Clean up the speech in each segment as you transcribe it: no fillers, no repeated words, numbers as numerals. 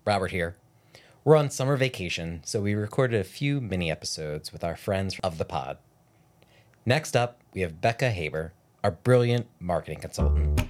Robert here. We're on summer vacation, so we recorded a few mini episodes with our friends of the pod. Next up, we have Becca Haber, our brilliant marketing consultant.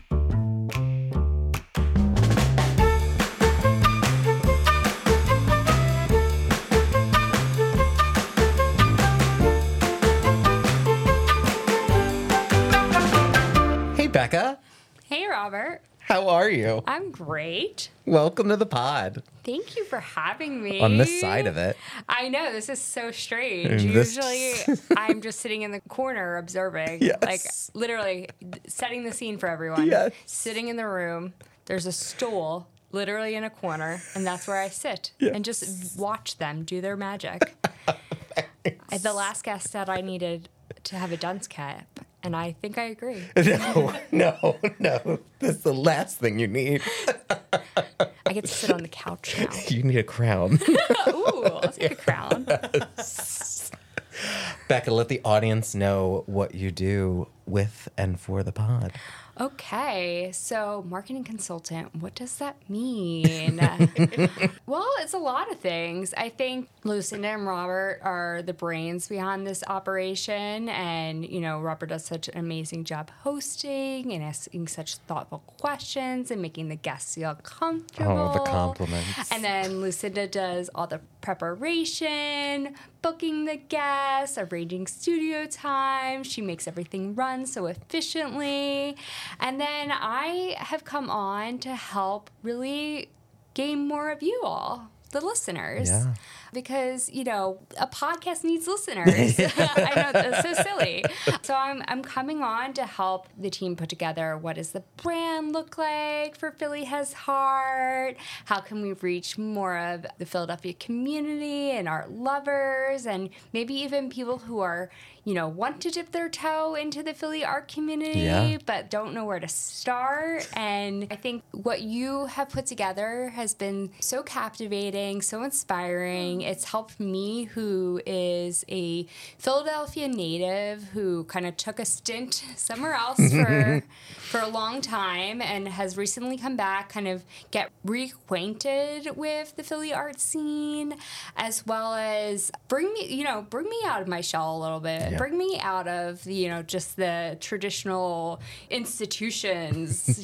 Hey, Becca. Hey, Robert. How are you? I'm great. Welcome to the pod. Thank you for having me. On this side of it. I know, this is so strange. This- Usually, I'm just sitting in the corner observing, Yes. like literally setting the scene for everyone. Yes. Sitting in the room, there's a stool literally in a corner, and that's where I sit and just watch them do their magic. The last guest said I needed to have a dunce cap, and I think I agree. No. That's the last thing you need. I get to sit on the couch now. You need a crown. Ooh, I'll take a crown. Becca, let the audience know what you do with and for the pod. Okay, so marketing consultant, what does that mean? Well, it's a lot of things. I think Lucinda and Robert are the brains behind this operation. And, you know, Robert does such an amazing job hosting and asking such thoughtful questions and making the guests feel comfortable. Oh, the compliments. And then Lucinda does all the preparation, booking the guests, arranging studio time. She makes everything run so efficiently. And then I have come on to help really gain more of you all, the listeners. Yeah. Because, you know, a podcast needs listeners. I know, that's so silly. So I'm coming on to help the team put together what does the brand look like for Philly Has Heart? How can we reach more of the Philadelphia community and art lovers and maybe even people who are, you know, want to dip their toe into the Philly art community but don't know where to start. And I think what you have put together has been so captivating, so inspiring. It's helped me, who is a Philadelphia native who kind of took a stint somewhere else for a long time and has recently come back, kind of get reacquainted with the Philly art scene, as well as bring me out of my shell a little bit. Yeah. Bring me out of, you know, just the traditional institutions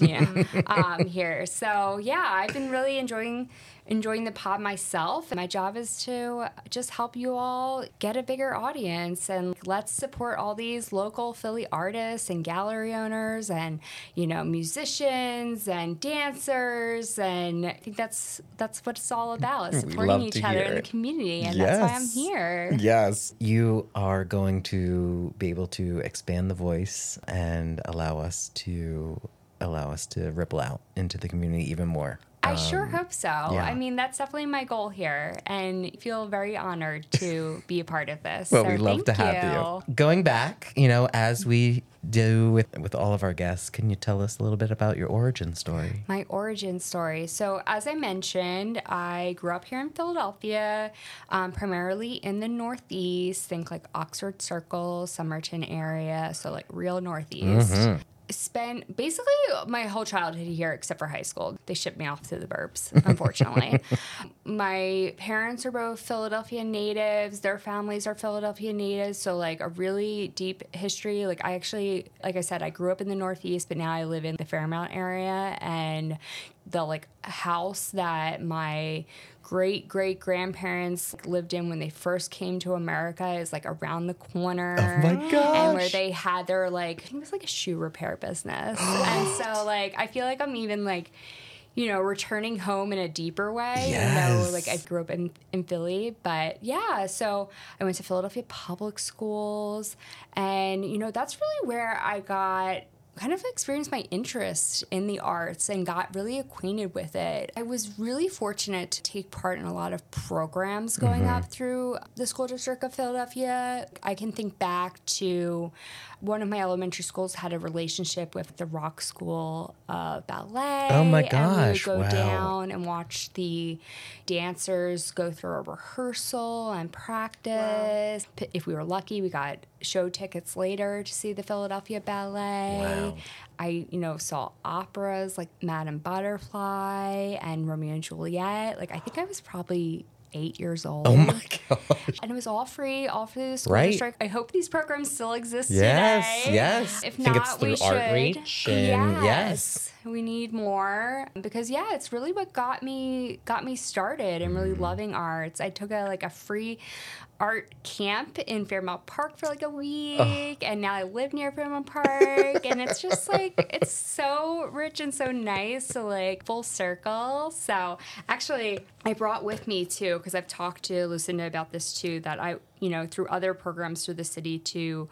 here. So, yeah, I've been really enjoying the pod myself. My job is to just help you all get a bigger audience, and let's support all these local Philly artists and gallery owners and, you know, musicians and dancers. And I think that's what it's all about, is supporting love each to other hear in the it. community. And that's why I'm here. Yes. You are going to be able to expand the voice and allow us to ripple out into the community even more. I sure hope so. yeah. I mean, that's definitely my goal here, and feel very honored to be a part of this. Well, so we love thank to have you. Going back, you know, as we do with all of our guests, can you tell us a little bit about your origin story? My origin story. So, as I mentioned, I grew up here in Philadelphia, primarily in the Northeast. Think like Oxford Circle, Somerton area, so like real Northeast. Mm-hmm. Spent basically my whole childhood here except for high school. They shipped me off to the burbs, unfortunately. My parents are both Philadelphia natives. Their families are Philadelphia natives, so like a really deep history. Like I actually, like I said, I grew up in the Northeast, but now I live in the Fairmount area, and the like house that my great-great-grandparents lived in when they first came to America is like around the corner. Oh my gosh. And where they had their like, I think it was like a shoe repair business. And so like I feel like I'm even like, you know, returning home in a deeper way. Yes. You know, like I grew up in Philly, but yeah, so I went to Philadelphia public schools, and you know, that's really where I got kind of experienced my interest in the arts and got really acquainted with it. I was really fortunate to take part in a lot of programs going up through the school district of Philadelphia. I can think back to one of my elementary schools had a relationship with the Rock School of Ballet. Oh my And we gosh, would go wow. down and watch the dancers go through a rehearsal and practice. If we were lucky, we got show tickets later to see the Philadelphia Ballet. Wow. I, saw operas like Madame Butterfly and Romeo and Juliet. Like, I think I was probably 8 years old. Oh my gosh. And it was all free through the school Right. district. I hope these programs still exist Yes, today. yes. If I think not, it's through we Outreach should. and Yes. We need more because it's really what got me started and really loving arts. I took a free art camp in Fairmount Park for like a week, and now I live near Fairmount Park, and it's just like it's so rich and so nice to like full circle. So actually, I brought with me too, because I've talked to Lucinda about this too, that I through other programs through the city too,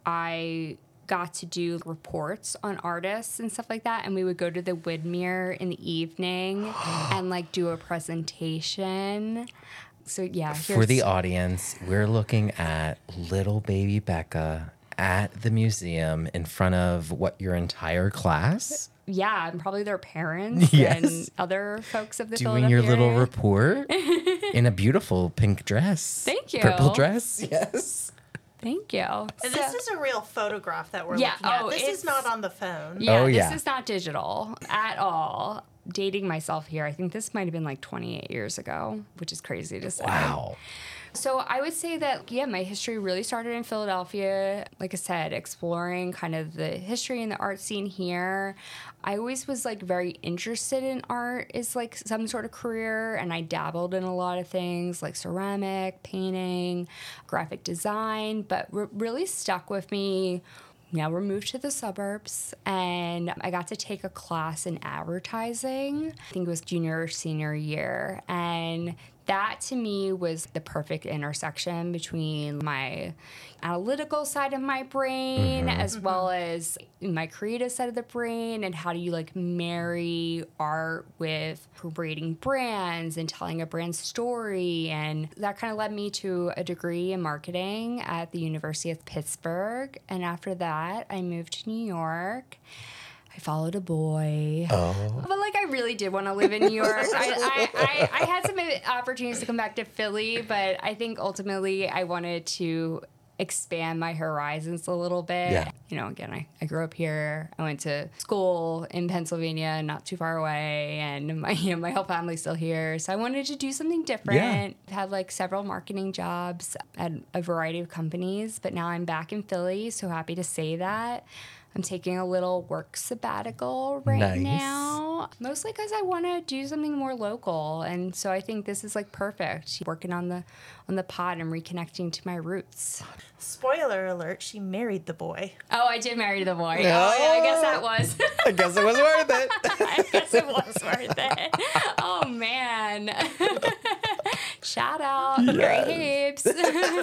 I got to do reports on artists and stuff like that, and we would go to the Widmer in the evening and like do a presentation. So For the audience, we're looking at little baby Becca at the museum in front of your entire class? And probably their parents Yes. and other folks of the Doing Philadelphia your little area. report in a beautiful pink dress. Thank you. Purple dress. Yes. Thank you. And this is a real photograph that we're looking at. This is not on the phone. Oh, This yeah. is not digital at all. Dating myself here, I think this might have been like 28 years ago, which is crazy to say. Wow. So I would say that, my history really started in Philadelphia. Like I said, exploring kind of the history and the art scene here. I always was like very interested in art as like some sort of career, and I dabbled in a lot of things like ceramic, painting, graphic design, but what really stuck with me. Now we're moved to the suburbs, and I got to take a class in advertising. I think it was junior or senior year. And that to me was the perfect intersection between my analytical side of my brain as well as my creative side of the brain, and how do you like marry art with creating brands and telling a brand story. And that kind of led me to a degree in marketing at the University of Pittsburgh. And after that, I moved to New York. I followed a boy. Oh. But like I really did want to live in New York. I had some opportunities to come back to Philly, but I think ultimately I wanted to expand my horizons a little bit. Yeah. Again, I grew up here. I went to school in Pennsylvania, not too far away, and my whole family's still here. So I wanted to do something different. I've had like several marketing jobs at a variety of companies, but now I'm back in Philly, so happy to say that. I'm taking a little work sabbatical right now, mostly because I want to do something more local, and so I think this is like perfect. Working on the pod and reconnecting to my roots. Spoiler alert: she married the boy. Oh, I did marry the boy. Oh, yeah, I guess that was. I guess it was worth it. I guess it was worth it. Oh man! Shout out, Mary Habes.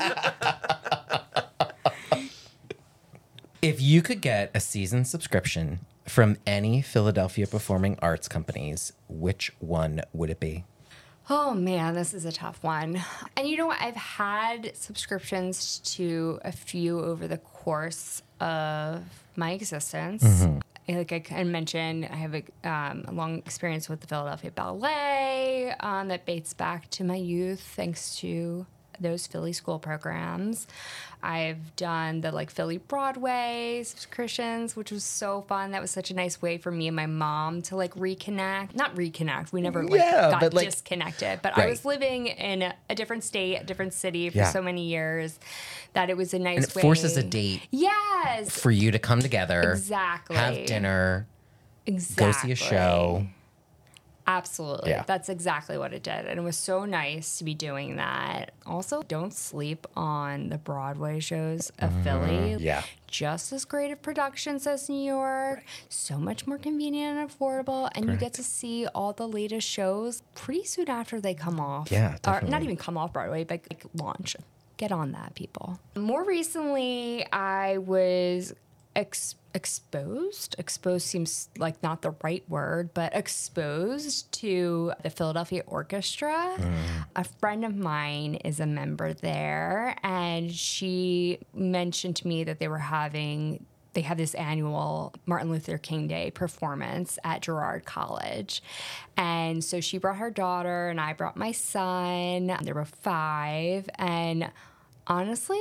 If you could get a season subscription from any Philadelphia performing arts companies, which one would it be? Oh man, this is a tough one. And you know what? I've had subscriptions to a few over the course of my existence. Like I mentioned, I have a long experience with the Philadelphia Ballet that dates back to my youth, thanks to those Philly school programs. I've done the like Philly Broadway subscriptions, which was so fun. That was such a nice way for me and my mom to like reconnect. Not reconnect. We never got disconnected. But I was living in a different state, a different city for so many years that it was a nice way. And it forces a date. Yes. For you to come together. Exactly. Have dinner. Exactly. Go see a show. Absolutely. Yeah. That's exactly what it did. And it was so nice to be doing that. Also, don't sleep on the Broadway shows of Philly. Yeah. Just as great of productions as New York. So much more convenient and affordable. And you get to see all the latest shows pretty soon after they come off. Yeah, Or definitely. not even come off Broadway, but like launch. Get on that, people. More recently, I was exposed. Exposed seems like not the right word, but exposed to the Philadelphia Orchestra. A friend of mine is a member there, and she mentioned to me that they have this annual Martin Luther King Day performance at Girard College. And so she brought her daughter, and I brought my son. There were 5, and honestly,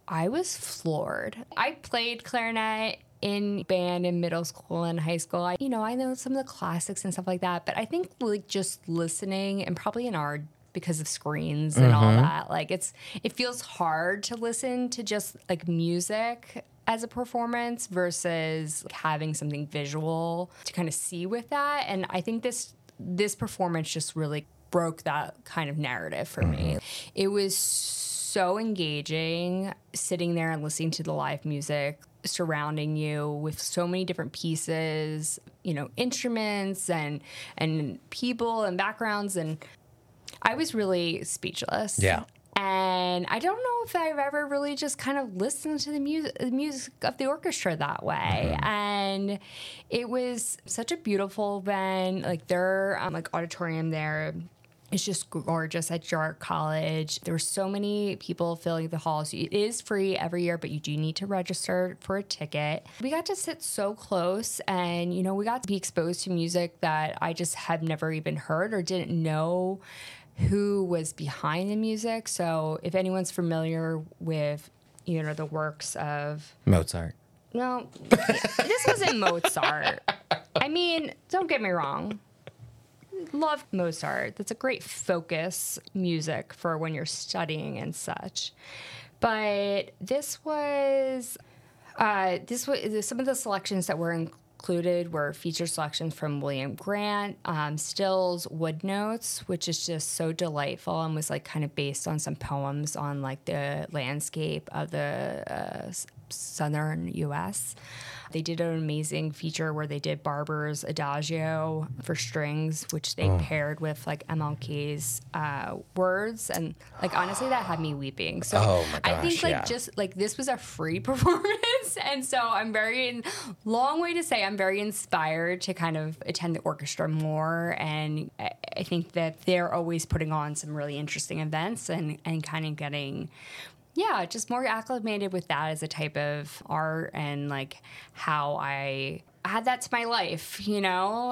I was floored. I played clarinet in band in middle school and high school. I know some of the classics and stuff like that, but I think like just listening, and probably in our, because of screens and all that, like it feels hard to listen to just like music as a performance versus having something visual to kind of see with that. And I think this performance just really broke that kind of narrative for me. It was so engaging sitting there and listening to the live music surrounding you with so many different pieces, instruments and people and backgrounds, and I was really speechless. Yeah. And I don't know if I've ever really just kind of listened to the music of the orchestra that way. And it was such a beautiful event. Like their auditorium there is just gorgeous at Jarrett College. There were so many people filling the halls. It is free every year, but you do need to register for a ticket. We got to sit so close, and we got to be exposed to music that I just had never even heard or didn't know who was behind the music. So if anyone's familiar with, the works of Mozart. No, this wasn't Mozart. I mean, don't get me wrong. Love Mozart. That's a great focus music for when you're studying and such. But this was some of the selections that were included were feature selections from William Grant, Still's Wood Notes, which is just so delightful and was like kind of based on some poems on like the landscape of the southern U.S. They did an amazing feature where they did Barber's Adagio for strings, which they paired with like MLK's words, and like honestly, that had me weeping. So I think like just like this was a free performance, and so I'm long way to say I'm very inspired to kind of attend the orchestra more, and I think that they're always putting on some really interesting events and kind of getting. Yeah, just more acclimated with that as a type of art and like how I add that to my life, I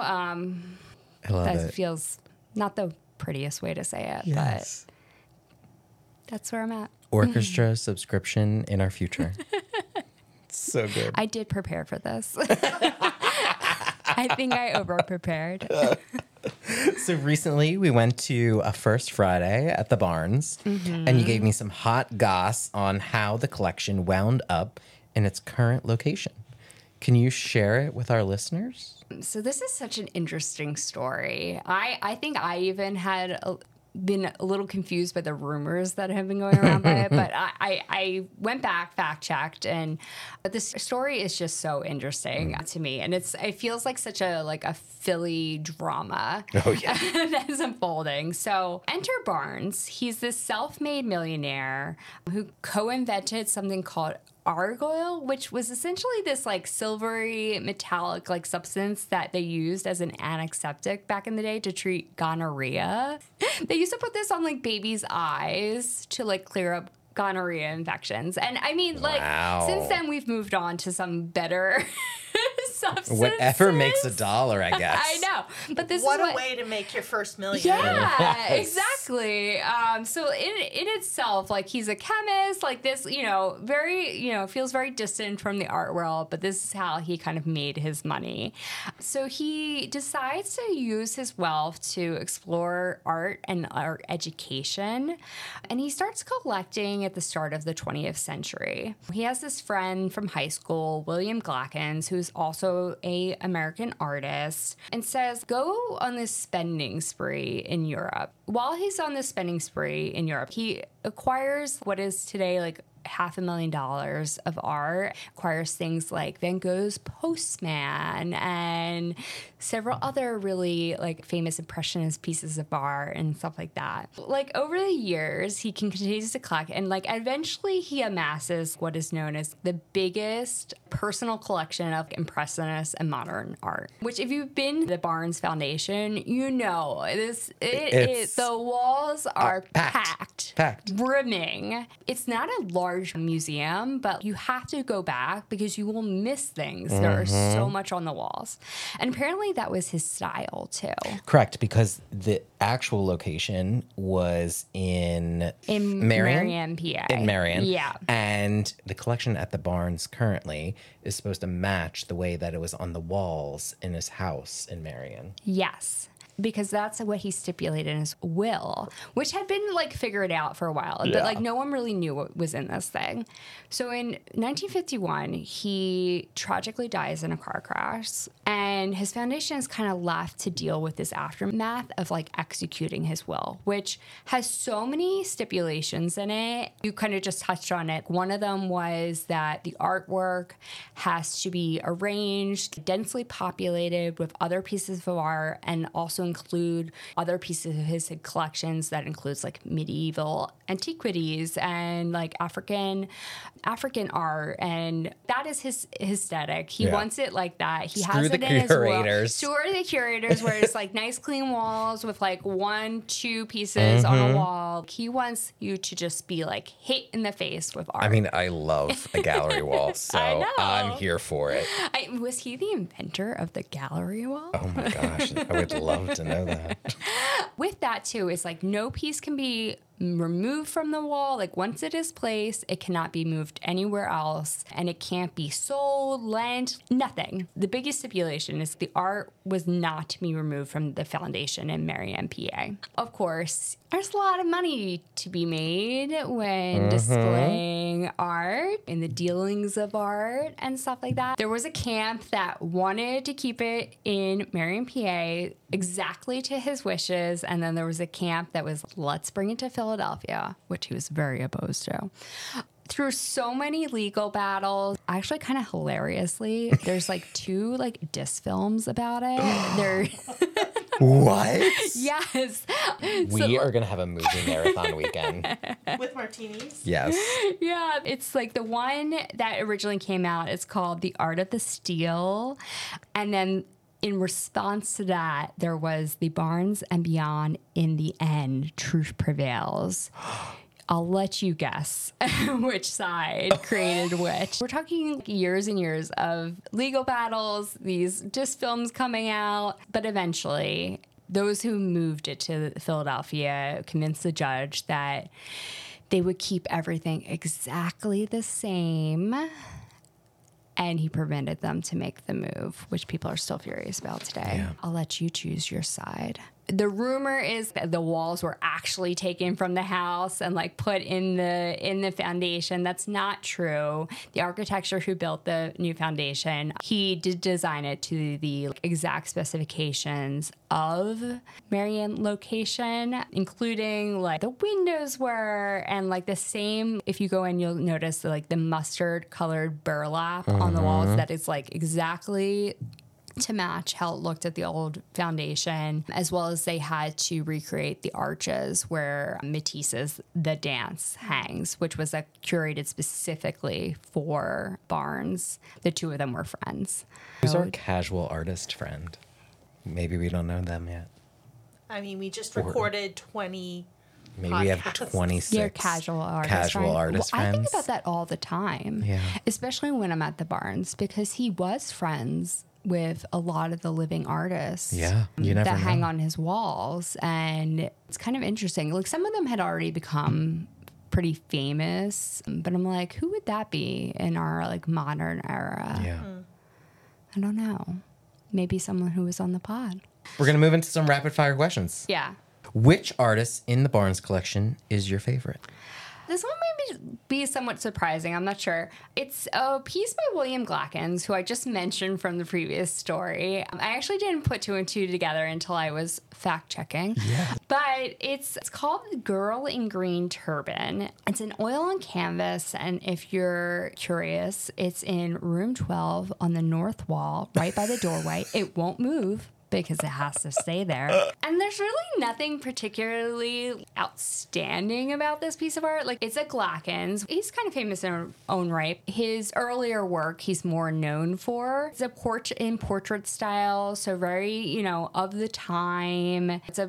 love that it. Feels not the prettiest way to say it, but that's where I'm at. Orchestra subscription in our future. So good. I did prepare for this. I think I over-prepared. So recently we went to a First Friday at the Barnes, and you gave me some hot goss on how the collection wound up in its current location. Can you share it with our listeners? So this is such an interesting story. I think I even had been a little confused by the rumors that have been going around by it, but I went back, fact-checked, and this story is just so interesting to me, and it feels like such a Philly drama that is unfolding. So enter Barnes. He's this self-made millionaire who co-invented something called Argol, which was essentially this like silvery metallic like substance that they used as an antiseptic back in the day to treat gonorrhea. They used to put this on like babies' eyes to like clear up gonorrhea infections. And I mean, like, since then we've moved on to some better substances. Whatever makes $1, I guess. I know. But this what is a way to make your first million. Yeah, exactly. So in itself, like he's a chemist, like this, very, feels very distant from the art world, but this is how he kind of made his money. So he decides to use his wealth to explore art and art education, and he starts collecting at the start of the 20th century. He has this friend from high school, William Glackens, who's also an American artist, and says, go on this spending spree in Europe. While he's on this spending spree in Europe, he acquires what is today like $500,000 of art, acquires things like Van Gogh's Postman and several other really like famous impressionist pieces of art and stuff like that. Like over the years, he continues to collect, and like eventually he amasses what is known as the biggest personal collection of impressionist and modern art, which if you've been to the Barnes Foundation, the walls are packed Packed. Brimming. It's not a large museum, but you have to go back because you will miss things. There are so much on the walls. And apparently that was his style too. Correct, because the actual location was in Marion, PA. In Marion. Yeah. And the collection at the Barnes currently is supposed to match the way that it was on the walls in his house in Marion. Yes. Because that's what he stipulated in his will, which had been like figured out for a while, but like no one really knew what was in this thing. So in 1951, he tragically dies in a car crash, and his foundation is kind of left to deal with this aftermath of like executing his will, which has so many stipulations in it. You kind of just touched on it. One of them was that the artwork has to be arranged, densely populated with other pieces of art, and also include other pieces of his collections that includes like medieval antiquities and like African art, and that is his aesthetic. He wants it like that. He has it in his will. Screw the curators, where it's like nice clean walls with like 1-2 pieces on a wall. He wants you to just be like hit in the face with art. I mean, I love a gallery wall, so I'm here for it. Was he the inventor of the gallery wall? Oh my gosh, I would love to know that. With that too, it's like no piece can be removed from the wall. Like once it is placed, it cannot be moved anywhere else, and it can't be sold, lent, nothing. The biggest stipulation is the art was not to be removed from the foundation in Marion, PA. Of course, there's a lot of money to be made when displaying art and the dealings of art and stuff like that. There was a camp that wanted to keep it in Marion, PA, exactly to his wishes, and then there was a camp that was, let's bring it to Philadelphia, which he was very opposed to. Through so many legal battles, actually kind of hilariously, there's like 2 like diss films about it. What? Yes. We are going to have a movie marathon weekend. With martinis? Yes. Yeah. It's like the one that originally came out, it's called The Art of the Steal. And then in response to that, there was the Barnes and Beyond In the End, Truth Prevails. I'll let you guess which side created which. We're talking years and years of legal battles, these just films coming out, but eventually those who moved it to Philadelphia convinced the judge that they would keep everything exactly the same, and he prevented them to make the move, which people are still furious about today. Yeah. I'll let you choose your side. The rumor is that the walls were actually taken from the house and like put in the foundation. That's not true. The architecture who built the new foundation, he did design it to the exact specifications of Marion location, including like the windows were, and like the same, if you go in, you'll notice like the mustard colored burlap on the walls that is like exactly to match how it looked at the old foundation, as well as they had to recreate the arches where Matisse's The Dance hangs, which was curated specifically for Barnes. The 2 of them were friends. Who's our casual artist friend? Maybe we don't know them yet. I mean, we just recorded 20 Maybe we have 26 Your casual artist friends. I think about that all the time, especially when I'm at the Barnes, because he was friends with a lot of the living artists that hang on his walls. And it's kind of interesting. Like some of them had already become pretty famous, but I'm like, who would that be in our like modern era? Yeah. I don't know. Maybe someone who was on the pod. We're going to move into some rapid fire questions. Yeah. Which artist in the Barnes collection is your favorite? This one may be somewhat surprising. I'm not sure. It's a piece by William Glackens, who I just mentioned from the previous story. I actually didn't put 2 and 2 together until I was fact-checking. Yeah. But it's called The Girl in Green Turban. It's an oil on canvas, and if you're curious, it's in room 12 on the north wall, right by the doorway. It won't move. because it has to stay there. And there's really nothing particularly outstanding about this piece of art. Like, it's a Glackens. He's kind of famous in his own right. His earlier work he's more known for. It's a portrait style, so very, you know, of the time. It's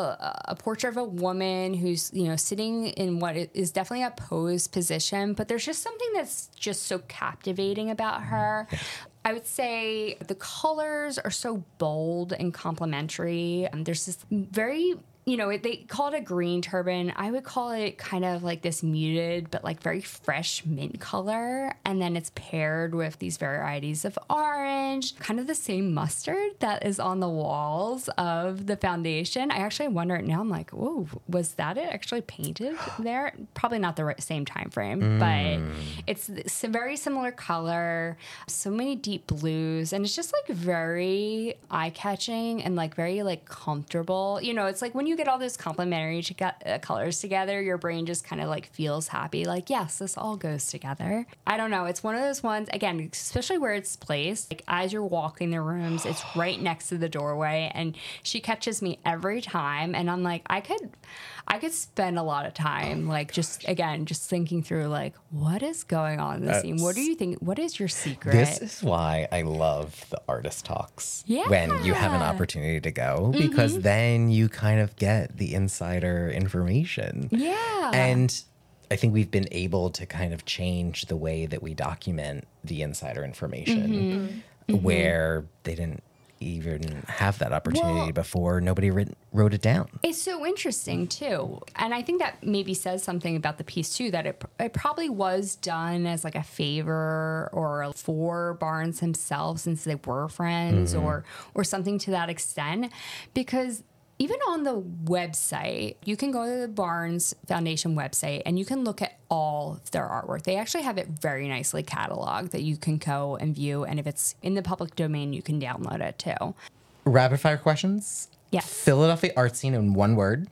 a portrait of a woman who's, you know, sitting in what is definitely a posed position, but there's just something that's just so captivating about her. I would say the colors are so bold and complementary. There's this very, you know, they call it a green turban. I would call it kind of like this muted, but like very fresh mint color. And then it's paired with these varieties of orange, kind of the same mustard that is on the walls of the foundation. I actually wonder now, I'm like, whoa, was that it actually painted there? Probably not the same time frame, but it's a very similar color, so many deep blues, and it's just like very eye-catching and like very like comfortable. You know, it's like when you get all those complementary colors together, your brain just kind of like feels happy. Like, yes, this all goes together. I don't know. It's one of those ones, again, especially where it's placed. Like, as you're walking the rooms, it's right next to the doorway, and she catches me every time. And I'm like, I could spend a lot of time, like, just thinking through, like, what is going on in the scene? What do you think? What is your secret? This is why I love the artist talks when you have an opportunity to go, because then you kind of get the insider information. Yeah. And I think we've been able to kind of change the way that we document the insider information where they didn't even have that opportunity before. Nobody wrote it down. It's so interesting too, and I think that maybe says something about the piece too, that it probably was done as like a favor or for Barnes himself, since they were friends, or something to that extent. Because even on the website, you can go to the Barnes Foundation website and you can look at all of their artwork. They actually have it very nicely cataloged that you can go and view. And if it's in the public domain, you can download it too. Rapid fire questions? Yes. Philadelphia art scene in one word.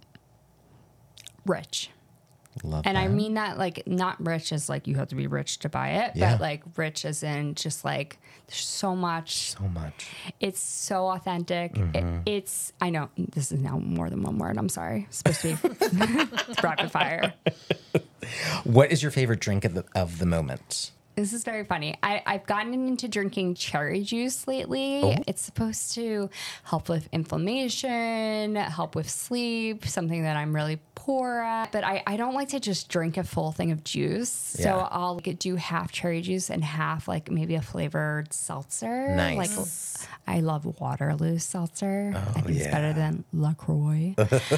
Rich. Love and that. I mean that, like, not rich as like you have to be rich to buy it, but like rich as in just like there's so much. It's so authentic. It's, I know this is now more than one word. I'm sorry. It's supposed to be it's rapid fire. What is your favorite drink of the moment? This is very funny. I've gotten into drinking cherry juice lately. It's supposed to help with inflammation, help with sleep, something that I'm really poor at. But I don't like to just drink a full thing of juice. Yeah. So I'll do half cherry juice and half like maybe a flavored seltzer. Nice. Like, I love Waterloo seltzer. I think it's better than LaCroix.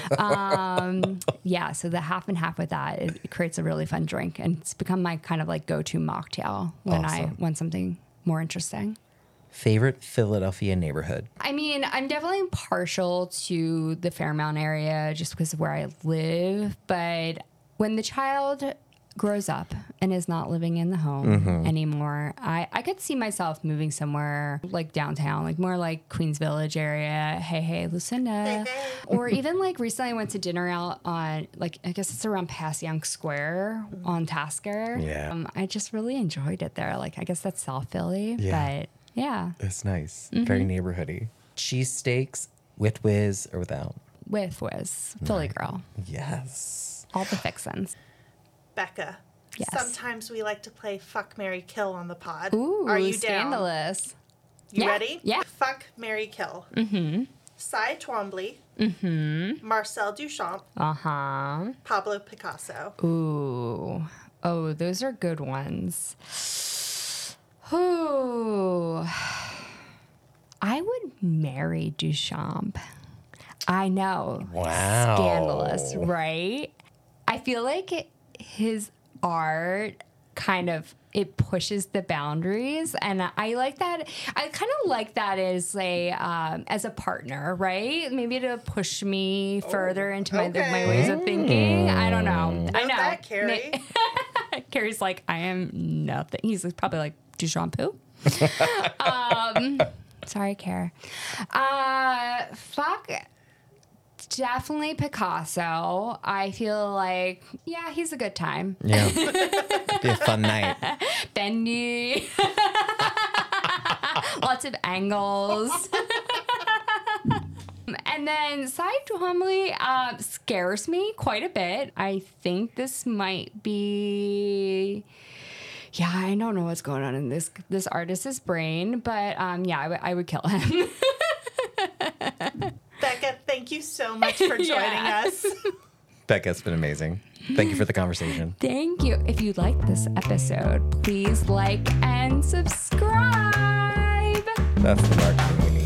Yeah, so the half and half with that, it creates a really fun drink. And it's become my kind of like go-to mocktail when I want something more interesting. Favorite Philadelphia neighborhood? I mean, I'm definitely partial to the Fairmount area just because of where I live. But when the child grows up and is not living in the home anymore, I could see myself moving somewhere like downtown, like more like Queens Village area. Hey, Lucinda. Or even like recently I went to dinner out on, like, I guess it's around Passyunk Square on Tasker. Yeah. I just really enjoyed it there. Like, I guess that's South Philly, but yeah. It's nice. Very neighborhoody. Cheesesteaks with whiz or without? With whiz. Philly girl. Yes. All the fixins. Becca. Yes. Sometimes we like to play Fuck, Marry, Kill on the pod. Ooh, are you scandalous. down? You ready? Yeah. Fuck, Marry, Kill. Cy Twombly. Marcel Duchamp. Pablo Picasso. Ooh. Oh, those are good ones. Ooh. I would marry Duchamp. I know. Wow. Scandalous, right? I feel like his art kind of, it pushes the boundaries, and I like that. I kind of like that as a partner, right? Maybe to push me further into my ways of thinking. I don't know. I know that, Carrie. Carrie's like, I am nothing. He's probably like, Duchamp who? Sorry, Care. Fuck. Definitely Picasso. I feel like, yeah, he's a good time. Yeah. Be a fun night. Bendy. Lots of angles. And then Cy Twombly scares me quite a bit. I think this might be... Yeah, I don't know what's going on in this artist's brain, but I would kill him. Becca, thank you so much for joining us. Becca, it's been amazing. Thank you for the conversation. Thank you. If you liked this episode, please like and subscribe. That's the marketing we need.